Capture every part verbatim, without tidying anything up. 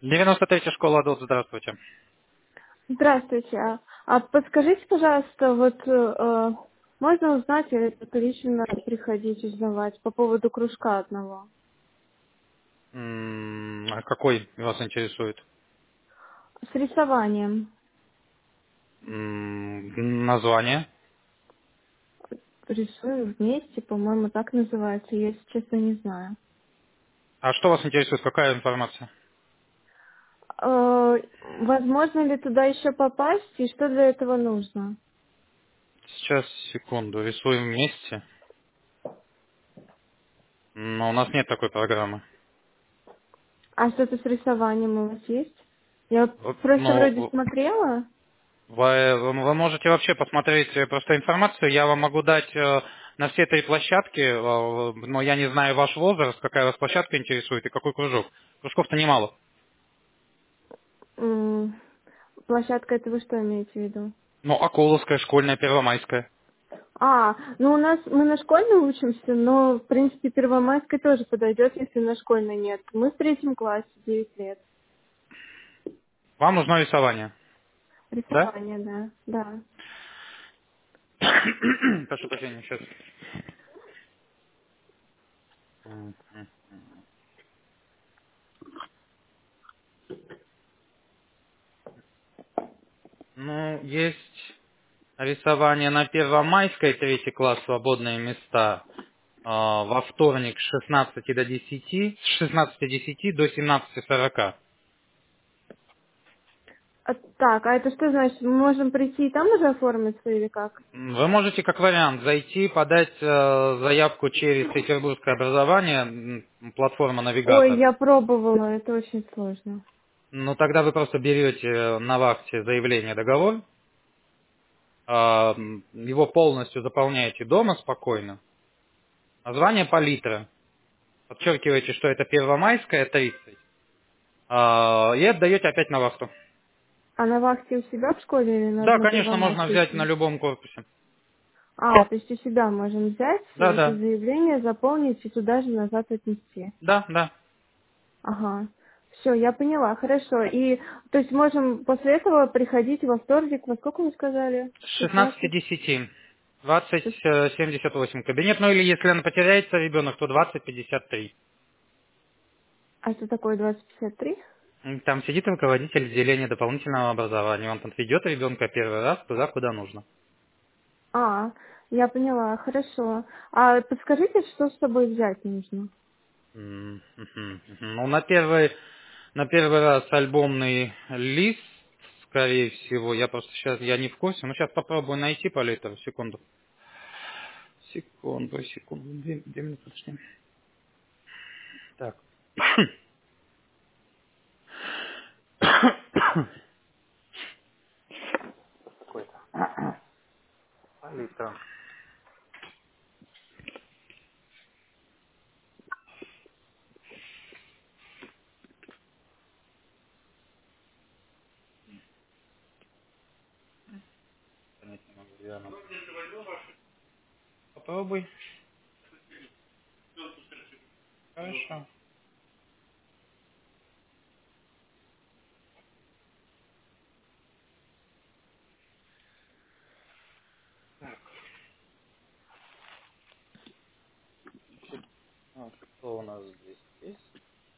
девяносто третья школа Адот, здравствуйте. Здравствуйте. А, а подскажите, пожалуйста, вот э, можно узнать или только лично приходить узнавать по поводу кружка одного? М, А какой вас интересует? С рисованием. М, Название? Рисую вместе, по-моему, так называется. Я, если честно, не знаю. А что вас интересует? Какая информация? Э, возможно ли туда еще попасть и что для этого нужно? Сейчас, секунду, рисуем вместе. Но у нас нет такой программы. А что-то с рисованием у вас есть? Я Вот, просто вроде ну, смотрела. вы, вы можете вообще посмотреть э, просто информацию. Я вам могу дать э, на все три площадки, э, но я не знаю ваш возраст, какая вас площадка интересует и какой кружок. Кружков-то немало. М, Площадка, это вы что имеете в виду? Ну, Акуловская, школьная, Первомайская. А, ну у нас мы на школьной учимся, но в принципе Первомайской тоже подойдет, если на школьной нет. Мы в третьем классе, девять лет. Вам нужно рисование, да? Рисование, да, да. Прошу прощения, сейчас. Ну, есть рисование на Первомайской, третий класс, свободные места. А, Во вторник с шестнадцати до десяти, с шестнадцати десяти до семнадцати сорока. А, так, а это что значит? Мы можем прийти и там уже оформиться или как? Вы можете как вариант зайти, подать э, заявку через Петербургское образование, м, платформа Ой, «Навигатор». я пробовала, это очень сложно. Ну, тогда вы просто берете на вахте заявление, договор, а, м, его полностью заполняете дома спокойно. Название палитра. Подчеркиваете, что это Первомайская, тридцать. а, И отдаете опять на вахту. А на вахте у себя в школе или на, Да, на конечно, можно Первомайской взять на идти? любом корпусе. А, то есть у себя можем взять Да, это да. заявление, заполнить и туда же назад отнести. Да, да. Ага. Все, я поняла, хорошо. И, то есть можем после этого приходить во вторник, во сколько вы сказали? С шестнадцати шестнадцать? десяти. двадцать Шест- семьдесят восемь кабинет. Ну или если она потеряется ребенок, то двадцать пятьдесят три. А что такое двадцать пятьдесят три? М, Там сидит руководитель отделения дополнительного образования. Он там ведет ребенка первый раз туда, куда нужно. А, я поняла, хорошо. А подскажите, что с собой взять нужно? М, мгм, мгм. Ну, на первый, на первый раз альбомный лист, скорее всего. Я просто сейчас, я не в курсе. Ну, сейчас попробую найти по литру. Секунду. Секунду, секунду. Две, две минуты, подожди. Так. Какой-то. Литр. Понять не могу, где она. Попробуй. Хорошо. Ну, что у нас здесь есть?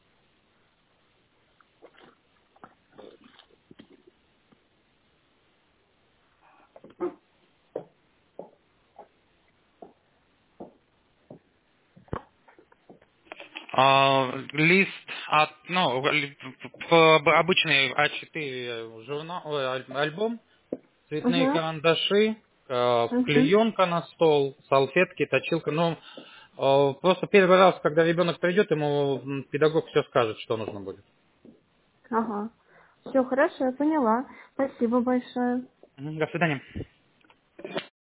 А, лист от, ну, ли- п- п- обычный а четыре журнал, ой, аль- альбом, цветные Угу, карандаши, э, угу. клеенка на стол, салфетки, точилка. Ну, э, просто первый раз, когда ребенок придет, ему м, педагог все скажет, что нужно будет. Ага. Все, хорошо, я поняла. Спасибо большое. Мгм, До свидания.